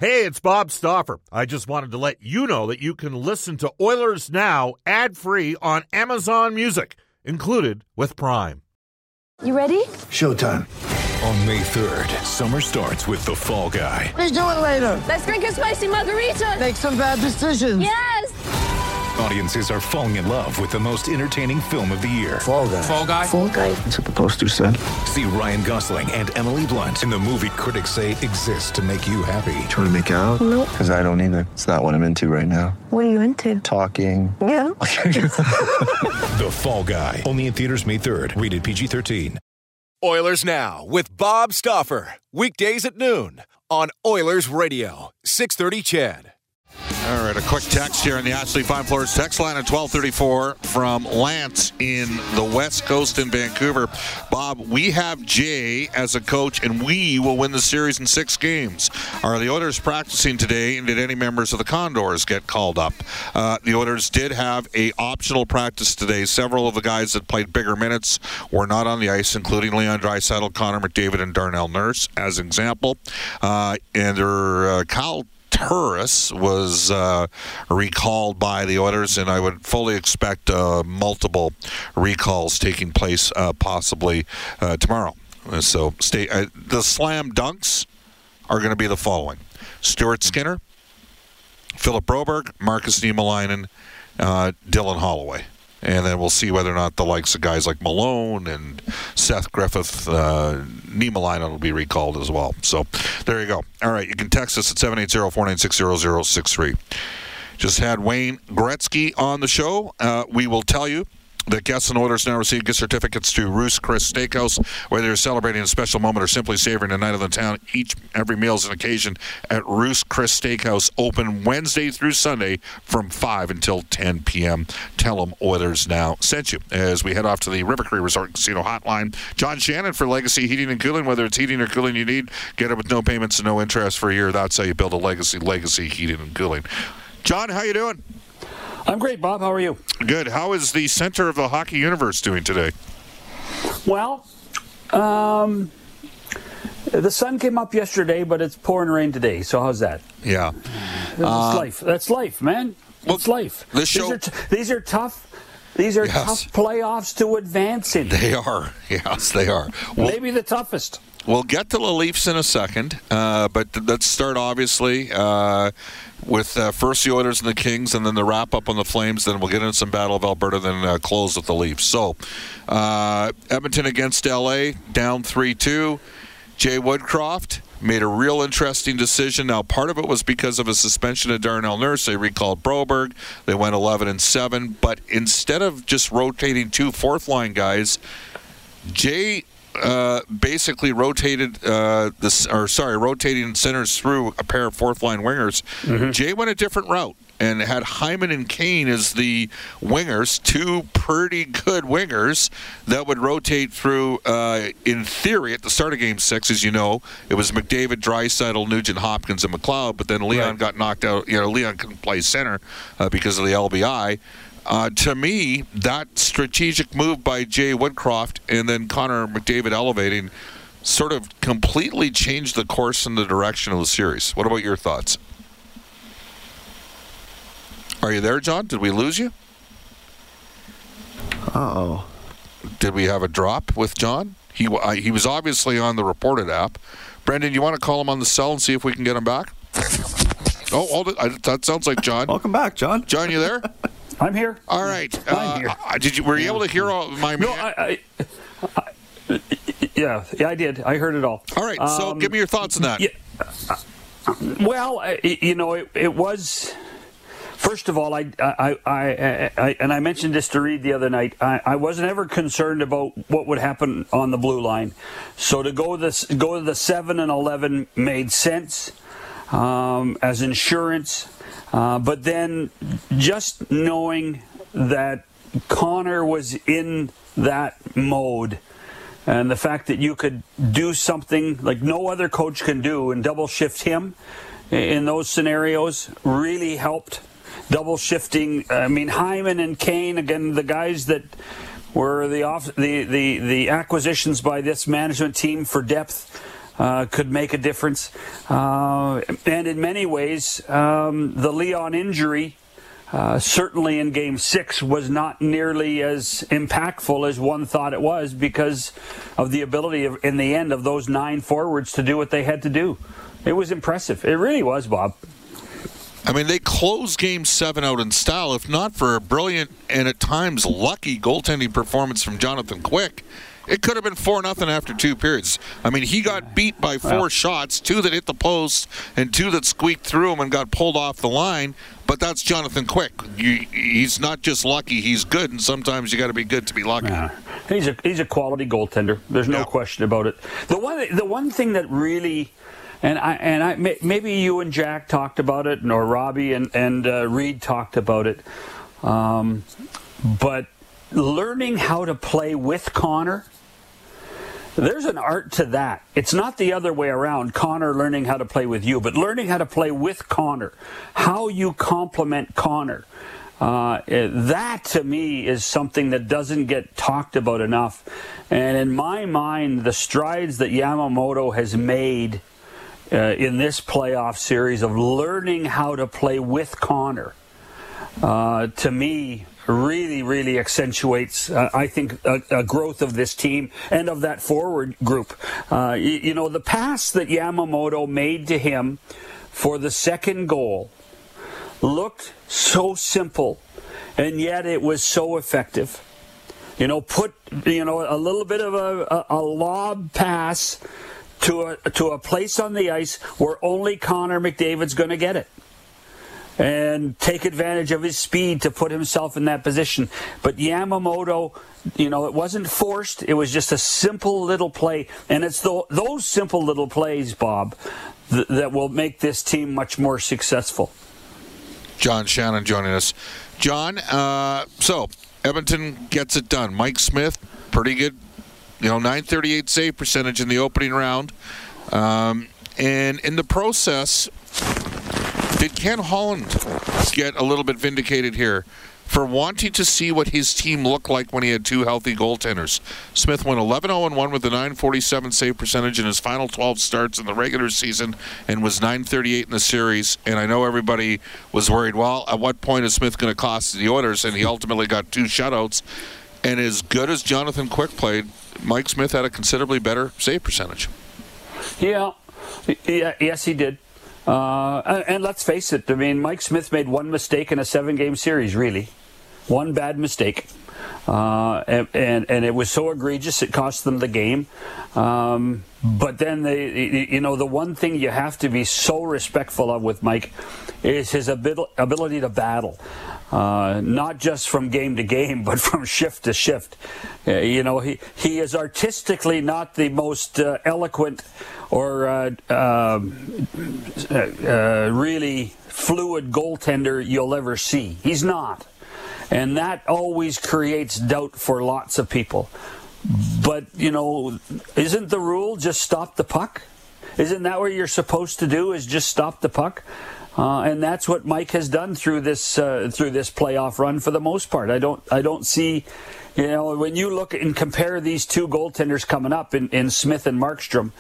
Hey, it's Bob Stauffer. I just wanted to let you know that you can listen to Oilers Now ad-free on Amazon Music, included with Prime. You ready? Showtime. On May 3rd, summer starts with The Fall Guy. Let's do it later. Let's drink a spicy margarita. Make some bad decisions. Yes! Audiences are falling in love with the most entertaining film of the year. Fall Guy. Fall Guy? Fall guy. That's what the poster said. See Ryan Gosling and Emily Blunt in the movie critics say exists to make you happy. Trying to make it out? Nope. Because I don't either. It's not what I'm into right now. What are you into? Talking. Yeah. The Fall Guy. Only in theaters May 3rd. Rated PG-13. Oilers Now with Bob Stauffer. Weekdays at noon on Oilers Radio. 630 CHED. All right, a quick text here on the Ashley Fine Floors text line at 1234 from Lance in the West Coast in Vancouver. Bob, we have Jay as a coach, and we will win the series in 6 games. Are the Oilers practicing today, and did any members of the Condors get called up? The Oilers did have a optional practice today. Several of the guys that played bigger minutes were not on the ice, including Leon Draisaitl, Connor McDavid, and Darnell Nurse, as an example. And Kyle Turris was recalled by the Oilers, and I would fully expect multiple recalls taking place possibly tomorrow. So the slam dunks are going to be the following: Stuart Skinner, Philip Broberg, Marcus Niemelainen, Dylan Holloway. And then we'll see whether or not the likes of guys like Malone and Seth Griffith, Niemelainen will be recalled as well. So there you go. All right, you can text us at 780-496-0063. Just had Wayne Gretzky on the show. We will tell you that guests and Oilers Now receive gift certificates to Ruth's Chris Steakhouse. Whether you're celebrating a special moment or simply savoring a night of the town, every meal is an occasion at Ruth's Chris Steakhouse, open Wednesday through Sunday from 5 until 10 p.m. Tell them Oilers Now sent you. As we head off to the River Cree Resort Casino Hotline, John Shannon for Legacy Heating and Cooling. Whether it's heating or cooling you need, get it with no payments and no interest for a year. That's how you build a Legacy Heating and Cooling. John, how you doing? I'm great, Bob. How are you? Good. How is the center of the hockey universe doing today? Well, the sun came up yesterday, but it's pouring rain today. So how's that? Yeah. That's life. That's life, man. It's life. This show... These are tough. These are tough playoffs to advance in. They are. Yes, they are. Maybe the toughest. We'll get to the Leafs in a second, but let's start, obviously, with first the Oilers and the Kings, and then the wrap-up on the Flames. Then we'll get into some Battle of Alberta, then close with the Leafs. So, Edmonton against L.A., down 3-2. Jay Woodcroft made a real interesting decision. Now, part of it was because of a suspension of Darnell Nurse. They recalled Broberg. They went 11-7. But instead of just rotating 2 fourth-line guys, Jay basically rotating centers through a pair of fourth-line wingers. Mm-hmm. Jay went a different route and had Hyman and Kane as the wingers, 2 pretty good wingers that would rotate through, in theory, at the start of Game 6, as you know, it was McDavid, Draisaitl, Nugent Hopkins, and McLeod, but then Leon got knocked out. Leon couldn't play center because of the LBI. To me, that strategic move by Jay Woodcroft and then Connor McDavid elevating sort of completely changed the course and the direction of the series. What about your thoughts? Are you there, John? Did we lose you? Uh-oh. Did we have a drop with John? He was obviously on the reported app. Brendan, you want to call him on the cell and see if we can get him back? Oh, hold it. That sounds like John. Welcome back, John. John, you there? I'm here. All right. I'm here. Were you able to hear all my? No, yeah, I did. I heard it all. All right. So, give me your thoughts on that. Yeah, well, it was. First of all, I and I mentioned this to Reed the other night. I wasn't ever concerned about what would happen on the blue line, so to go to the 7 and 11 made sense as insurance. But then just knowing that Connor was in that mode, and the fact that you could do something like no other coach can do and double shift him in those scenarios really helped. Double shifting, Hyman and Kane, again, the guys that were the acquisitions by this management team for depth. could make a difference. And in many ways, the Leon injury, certainly in Game 6, was not nearly as impactful as one thought it was because of the ability in the end of those 9 forwards to do what they had to do. It was impressive. It really was, Bob. I mean, they closed Game 7 out in style. If not for a brilliant and at times lucky goaltending performance from Jonathan Quick, it could have been 4-0 after 2 periods. I mean, he got beat by 4 shots, 2 that hit the post and 2 that squeaked through him and got pulled off the line. But that's Jonathan Quick. He's not just lucky, he's good, and sometimes you got to be good to be lucky. Yeah. He's a quality goaltender. There's no question about it. The one thing that really... And I maybe you and Jack talked about it, or Robbie and Reed talked about it. But learning how to play with Connor, there's an art to that. It's not the other way around, Connor learning how to play with you, but learning how to play with Connor, how you complement Connor. That, to me, is something that doesn't get talked about enough. And in my mind, the strides that Yamamoto has made in this playoff series of learning how to play with Connor, to me, really, really accentuates, I think, a growth of this team and of that forward group. You know, the pass that Yamamoto made to him for the second goal looked so simple, and yet it was so effective. You know, put a little bit of a lob pass to a place on the ice where only Connor McDavid's going to get it, and take advantage of his speed to put himself in that position. But Yamamoto, it wasn't forced. It was just a simple little play, and it's those simple little plays, Bob, that will make this team much more successful. John Shannon joining us. John, so Edmonton gets it done. Mike Smith, pretty good. .938 save percentage in the opening round. And in the process, did Ken Holland get a little bit vindicated here for wanting to see what his team looked like when he had 2 healthy goaltenders? Smith went 11-0-1 with a .947 save percentage in his final 12 starts in the regular season and was .938 in the series. And I know everybody was worried, well, at what point is Smith going to cost the Oilers? And he ultimately got 2 shutouts. And as good as Jonathan Quick played, Mike Smith had a considerably better save percentage. Yes, he did. And let's face it, I mean, Mike Smith made 1 mistake in a 7-game series, really. 1 bad mistake. And it was so egregious it cost them the game. But then, the one thing you have to be so respectful of with Mike is his ability to battle. Not just from game to game, but from shift to shift. He is artistically not the most eloquent or really fluid goaltender you'll ever see. He's not. And that always creates doubt for lots of people. But, isn't the rule just stop the puck? Isn't that what you're supposed to do, is just stop the puck? And that's what Mike has done through this playoff run for the most part. I don't see, when you look and compare these 2 goaltenders coming up in Smith and Markstrom,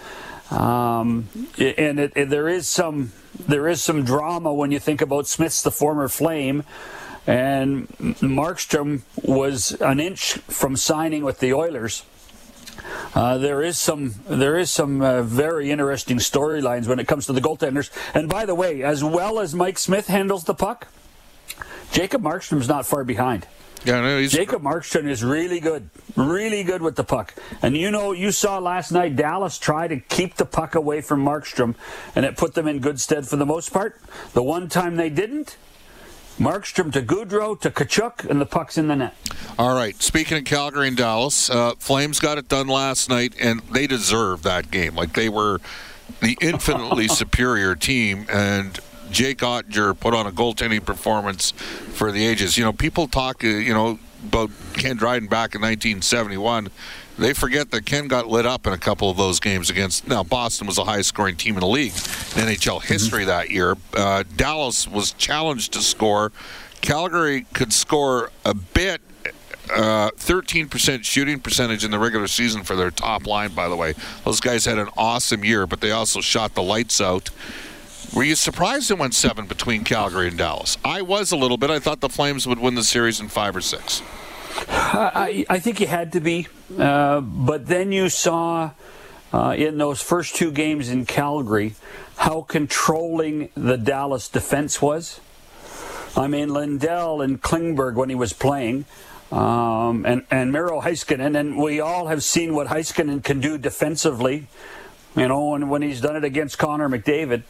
there is some drama when you think about Smith's the former Flame, and Markstrom was an inch from signing with the Oilers. There is some very interesting storylines when it comes to the goaltenders. And by the way, as well as Mike Smith handles the puck, Jacob Markstrom's not far behind. Yeah, no, Jacob Markstrom is really good with the puck. And you saw last night Dallas try to keep the puck away from Markstrom, and it put them in good stead for the most part. The one time they didn't, Markstrom to Goudreau to Tkachuk, and the puck's in the net. All right. Speaking of Calgary and Dallas, Flames got it done last night, and they deserved that game. Like, they were the infinitely superior team, and Jake Oettinger put on a goaltending performance for the ages. People talk, about Ken Dryden back in 1971. They forget that Ken got lit up in a couple of those games against... Now, Boston was the highest-scoring team in the league in NHL history that year. Dallas was challenged to score. Calgary could score a bit 13% shooting percentage in the regular season for their top line, by the way. Those guys had an awesome year, but they also shot the lights out. Were you surprised it went 7 between Calgary and Dallas? I was a little bit. I thought the Flames would win the series in 5 or 6. I think you had to be. But then you saw in those first 2 games in Calgary how controlling the Dallas defense was. I mean, Lindell and Klingberg when he was playing, and Miro Heiskanen, and we all have seen what Heiskanen can do defensively, you know, and when he's done it against Connor McDavid.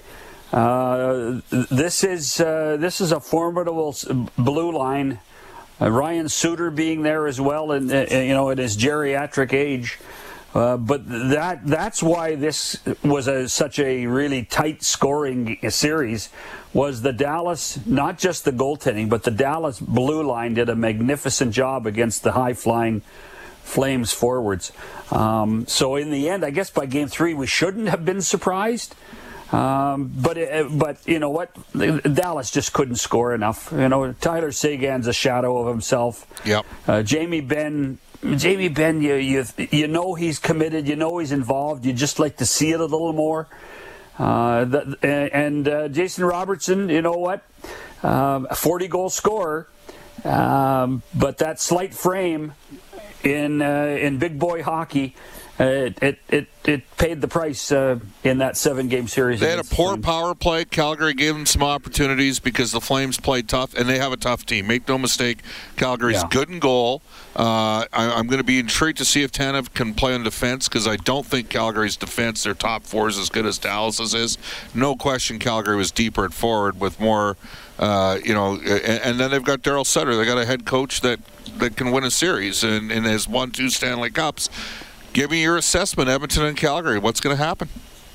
This is a formidable blue line. Ryan Suter being there as well, and you know, at his geriatric age. But that's why this was such a really tight scoring series. Was the Dallas, not just the goaltending, but the Dallas blue line did a magnificent job against the high-flying Flames forwards. So in the end, I guess by Game 3 we shouldn't have been surprised. But you know what? Dallas just couldn't score enough. You know, Tyler Seguin's a shadow of himself. Yep. Jamie Benn, you know he's committed. You know he's involved. You just like to see it a little more. Jason Robertson, you know what? A 40-goal scorer, but that slight frame in big boy hockey. It paid the price in that 7-game series. They had a poor power play. Calgary gave them some opportunities because the Flames played tough, and they have a tough team. Make no mistake, Calgary's good in goal. I'm going to be intrigued to see if Tanev can play on defense because I don't think Calgary's defense, their top 4 is as good as Dallas's is. No question Calgary was deeper at forward with more, and then they've got Darryl Sutter. They got a head coach that can win a series and has won 2 Stanley Cups. Give me your assessment, Edmonton and Calgary. What's going to happen?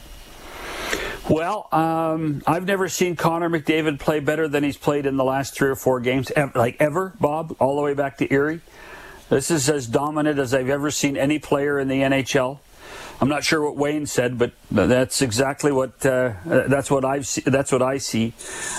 Well, I've never seen Connor McDavid play better than he's played in the last 3 or 4 games, ever, Bob, all the way back to Erie. This is as dominant as I've ever seen any player in the NHL. I'm not sure what Wayne said, but that's exactly what that's what I see,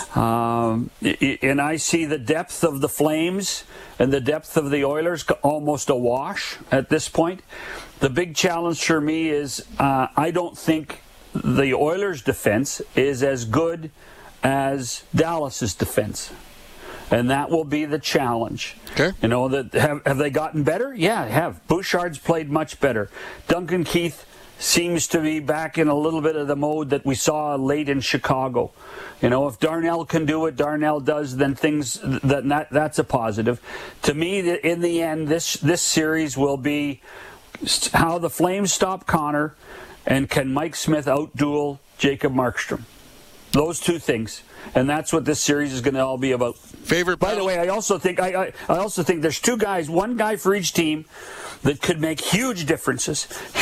and I see the depth of the Flames and the depth of the Oilers almost a wash at this point. The big challenge for me is I don't think the Oilers' defense is as good as Dallas's defense. And that will be the challenge. Okay. You know, that have they gotten better? Yeah, they have. Bouchard's played much better. Duncan Keith seems to be back in a little bit of the mode that we saw late in Chicago. You know, if Darnell can do what Darnell does, then that's a positive. To me, in the end, this series will be how the Flames stop Connor and can Mike Smith out-duel Jacob Markstrom. Those 2 things. And that's what this series is going to all be about. Favorite By the way, I also think there's 2 guys, 1 guy for each team that could make huge differences.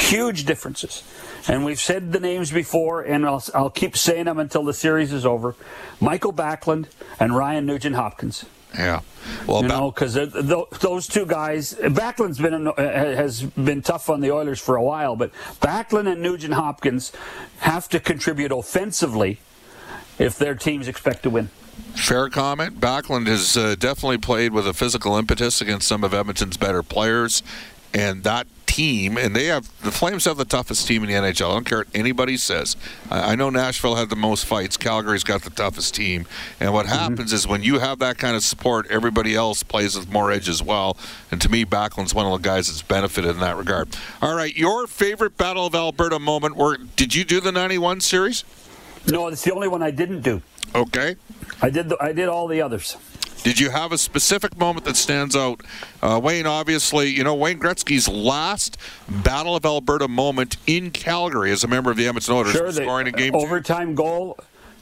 And we've said the names before, and I'll keep saying them until the series is over. Michael Backlund and Ryan Nugent-Hopkins. Yeah. Well, because those 2 guys, Backlund's has been tough on the Oilers for a while, but Backlund and Nugent-Hopkins have to contribute offensively if their teams expect to win. Fair comment. Backlund has definitely played with a physical impetus against some of Edmonton's better players, and that team, and the Flames have the toughest team in the NHL. I don't care what anybody says. I know Nashville had the most fights. Calgary's got the toughest team, and what happens is when you have that kind of support, everybody else plays with more edge as well. And to me, Backlund's one of the guys that's benefited in that regard. All right, your favorite Battle of Alberta moment? Did you do the 91 series? No, it's the only one I didn't do. Okay. I did all the others. Did you have a specific moment that stands out? Wayne, obviously, Wayne Gretzky's last Battle of Alberta moment in Calgary as a member of the Edmonton Oilers, scoring a game. Overtime goal.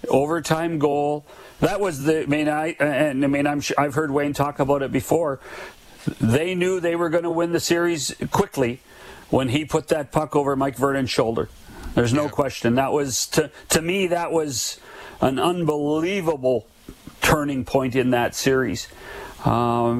That was I've heard Wayne talk about it before. They knew they were going to win the series quickly when he put that puck over Mike Vernon's shoulder. There's no question. That was, to me, that was an unbelievable turning point in that series. I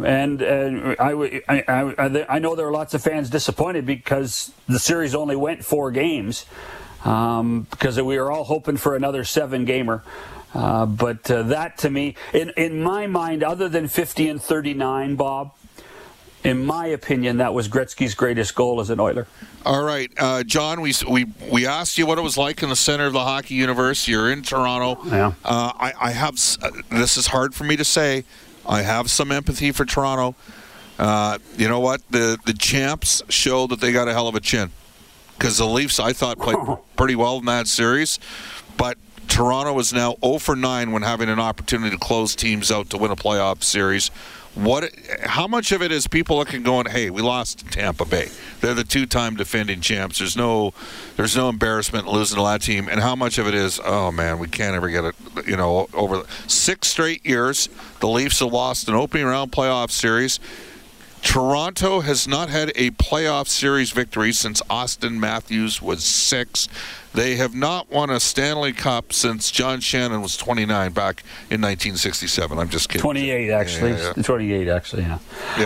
know there are lots of fans disappointed because the series only went 4 games because we were all hoping for another 7-gamer. But that, to me, in my mind, other than 50 and 39, Bob, in my opinion, that was Gretzky's greatest goal as an Oiler. All right, John, we asked you what it was like in the center of the hockey universe. You're in Toronto. Yeah. I have, this is hard for me to say, I have some empathy for Toronto. You know what? The champs showed that they got a hell of a chin. Because the Leafs, I thought, played pretty well in that series. But Toronto is now 0 for 9 when having an opportunity to close teams out to win a playoff series. How much of it is people looking going, hey, we lost to Tampa Bay. They're the two-time defending champs. There's no embarrassment in losing to that team. And how much of it is, oh, man, we can't ever get it, over 6 straight years, the Leafs have lost an opening round playoff series. Toronto has not had a playoff series victory since Austin Matthews was 6. They have not won a Stanley Cup since John Shannon was 29 back in 1967. I'm just kidding. 28, actually. Yeah. 28, actually, yeah.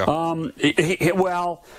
Well,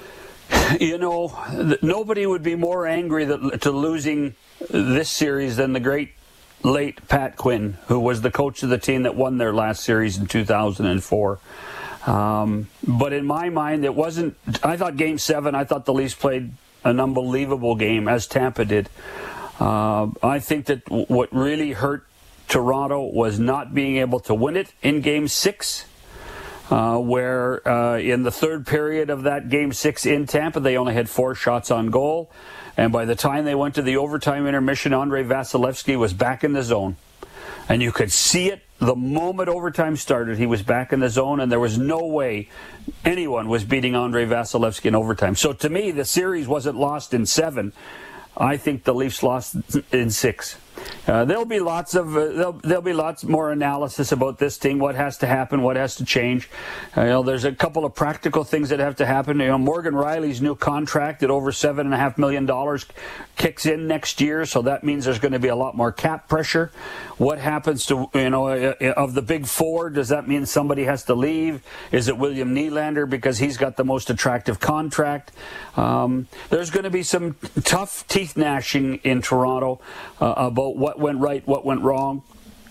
nobody would be more angry to losing this series than the great late Pat Quinn, who was the coach of the team that won their last series in 2004. But in my mind, it wasn't. I thought Game 7, I thought the Leafs played an unbelievable game, as Tampa did. I think that what really hurt Toronto was not being able to win it in Game 6, where in the third period of that Game 6 in Tampa, they only had 4 shots on goal. And by the time they went to the overtime intermission, Andrei Vasilevsky was back in the zone. And you could see it the moment overtime started. He was back in the zone, and there was no way anyone was beating Andrei Vasilevsky in overtime. So to me, the series wasn't lost in 7. I think the Leafs lost in 6. There'll be lots more analysis about this team, what has to happen, what has to change. There's a couple of practical things that have to happen. Morgan Riley's new contract at over $7.5 million kicks in next year, so that means there's going to be a lot more cap pressure. What happens to, of the big 4? Does that mean somebody has to leave? Is it William Nylander because he's got the most attractive contract? There's going to be some tough teeth gnashing in Toronto about what went right, what went wrong.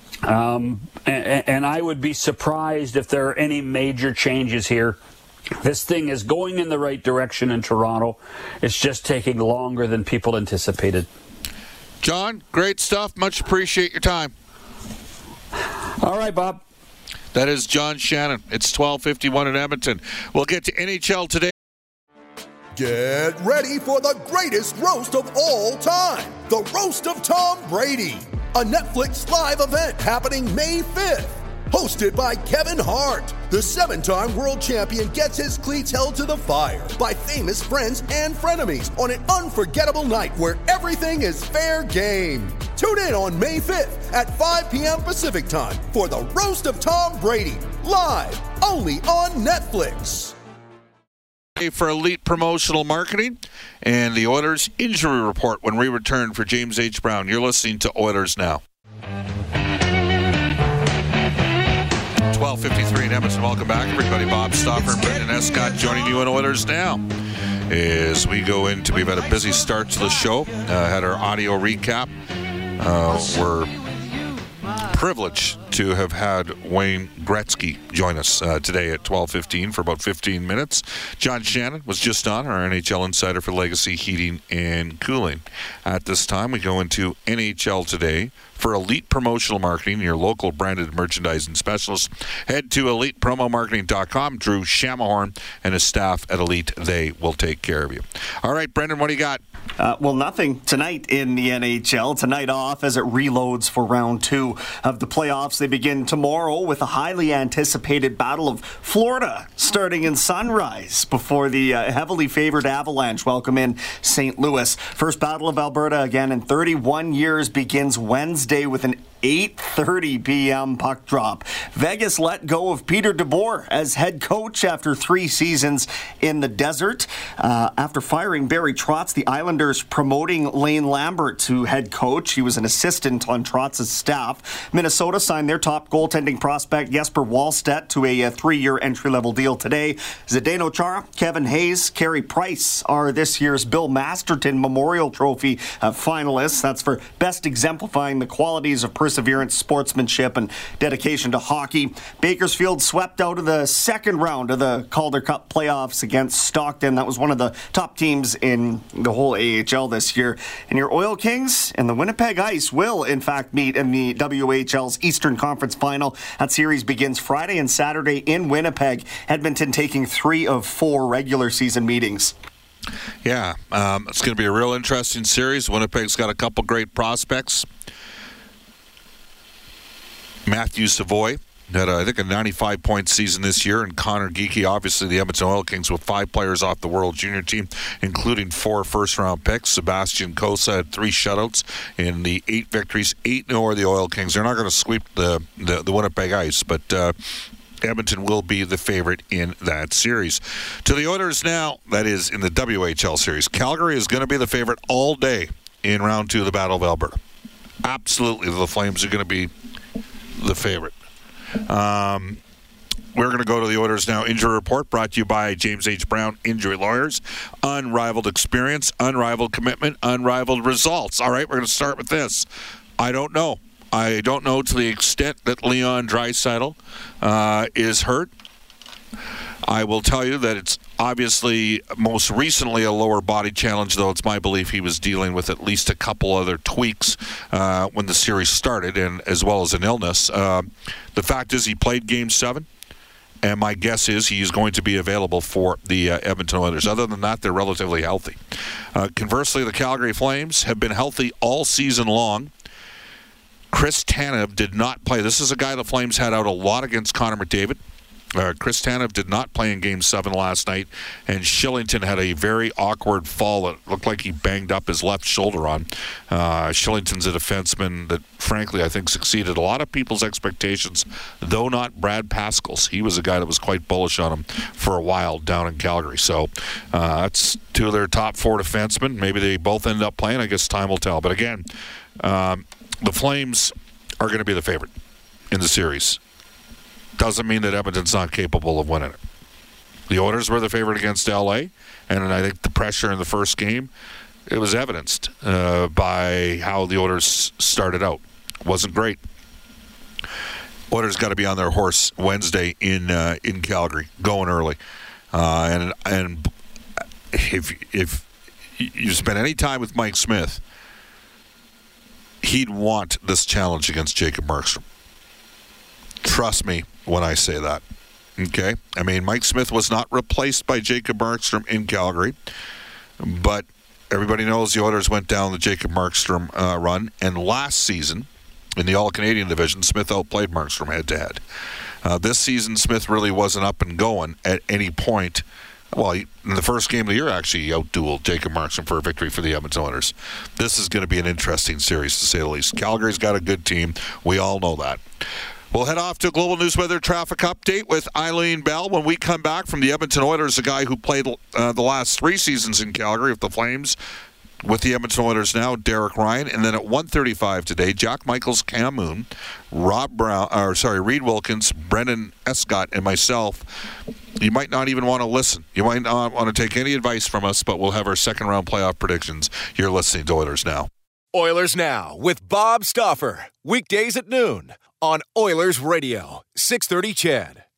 And I would be surprised if there are any major changes here. This thing is going in the right direction in Toronto. It's just taking longer than people anticipated. John, great stuff. Much appreciate your time. All right, Bob. That is John Shannon. It's 12:51 in Edmonton. We'll get to NHL today. Get ready for the greatest roast of all time, the Roast of Tom Brady, a Netflix live event happening May 5th. Hosted by Kevin Hart, the 7-time world champion gets his cleats held to the fire by famous friends and frenemies on an unforgettable night where everything is fair game. Tune in on May 5th at 5 p.m. Pacific time for the Roast of Tom Brady, live only on Netflix. For Elite Promotional Marketing and the Oilers Injury Report when we return for James H. Brown. You're listening to Oilers Now. 12:53 in Edmonton. Welcome back, everybody. Bob Stauffer and Brendan Escott joining you on Oilers Now. As we go into, we've had a busy start to the show. Had our audio recap. We're privileged to have had Wayne Gretzky join us today at 12:15 for about 15 minutes. John Shannon was just on, our NHL insider for Legacy Heating and Cooling. At this time, we go into NHL Today. For Elite Promotional Marketing, your local branded merchandising specialist, head to ElitePromoMarketing.com. Drew Shamahorn and his staff at Elite, they will take care of you. All right, Brendan, what do you got? Well, nothing tonight in the NHL. Tonight off as it reloads for round 2 of the playoffs. They begin tomorrow with a highly anticipated Battle of Florida starting in sunrise before the heavily favored Avalanche welcome in St. Louis. First Battle of Alberta again in 31 years begins Wednesday with an 8:30 p.m. puck drop. Vegas let go of Peter DeBoer as head coach after 3 seasons in the desert. After firing Barry Trotz, the Islanders promoting Lane Lambert to head coach. He was an assistant on Trotz's staff. Minnesota signed their top goaltending prospect Jesper Wallstedt to a 3-year entry-level deal today. Zdeno Chara, Kevin Hayes, Carey Price are this year's Bill Masterton Memorial Trophy finalists. That's for best exemplifying the qualities of personality perseverance, sportsmanship, and dedication to hockey. Bakersfield swept out of the second round of the Calder Cup playoffs against Stockton. That was one of the top teams in the whole AHL this year. And your Oil Kings and the Winnipeg Ice will, in fact, meet in the WHL's Eastern Conference Final. That series begins Friday and Saturday in Winnipeg. Edmonton taking 3 of 4 regular season meetings. Yeah, it's going to be a real interesting series. Winnipeg's got a couple great prospects. Matthew Savoy had, I think, a 95-point season this year, and Connor Geekie, obviously the Edmonton Oil Kings, with 5 players off the World Junior team, including 4 first-round picks. Sebastian Cossa had 3 shutouts in the 8 victories. 8-0 are the Oil Kings. They're not going to sweep the Winnipeg Ice, but Edmonton will be the favorite in that series. To the Oilers now, that is in the WHL series. Calgary is going to be the favorite all day in round 2 of the Battle of Alberta. Absolutely, the Flames are going to be the favorite. We're going to go to the Oilers Now injury report, brought to you by James H. Brown Injury Lawyers. Unrivaled experience, unrivaled commitment, unrivaled results. All right, we're going to start with this. I don't know to the extent that Leon Draisaitl is hurt. I will tell you that it's obviously most recently a lower body challenge, though it's my belief he was dealing with at least a couple other tweaks when the series started, and as well as an illness. The fact is he played Game 7, and my guess is he's going to be available for the Edmonton Oilers. Other than that, they're relatively healthy. Conversely, the Calgary Flames have been healthy all season long. Chris Tanev did not play. This is a guy the Flames had out a lot against Connor McDavid. Chris Tanev did not play in Game 7 last night, and Shillington had a very awkward fall. It looked like he banged up his left shoulder on. Shillington's a defenseman that, frankly, I think succeeded a lot of people's expectations, though not Brad Pascal's. He was a guy that was quite bullish on him for a while down in Calgary. So that's 2 of their top 4 defensemen. Maybe they both end up playing. I guess time will tell. But again, the Flames are going to be the favorite in the series. Doesn't mean that Edmonton's not capable of winning it. The Oilers were the favorite against LA, and I think the pressure in the first game, it was evidenced by how the Oilers started out. Wasn't great. Oilers got to be on their horse Wednesday in Calgary, going early. And if you spend any time with Mike Smith, he'd want this challenge against Jacob Markstrom. Trust me when I say that. Okay? I mean, Mike Smith was not replaced by Jacob Markstrom in Calgary, but everybody knows the Oilers went down the Jacob Markstrom run, and last season, in the All-Canadian division, Smith outplayed Markstrom head-to-head. This season, Smith really wasn't up and going at any point. Well, in the first game of the year, actually, he outdueled Jacob Markstrom for a victory for the Edmonton Oilers. This is going to be an interesting series, to say the least. Calgary's got a good team. We all know that. We'll head off to Global News Weather Traffic Update with Eileen Bell. When we come back from the Edmonton Oilers, a guy who played the last 3 seasons in Calgary with the Flames, with the Edmonton Oilers now, Derek Ryan. And then at 1:35 today, Jack Michaels, Cam Moon, Reed Wilkins, Brendan Escott, and myself. You might not even want to listen. You might not want to take any advice from us, but we'll have our second-round playoff predictions. You're listening to Oilers Now. Oilers Now with Bob Stauffer. Weekdays at noon on Oilers Radio, 630 CHED.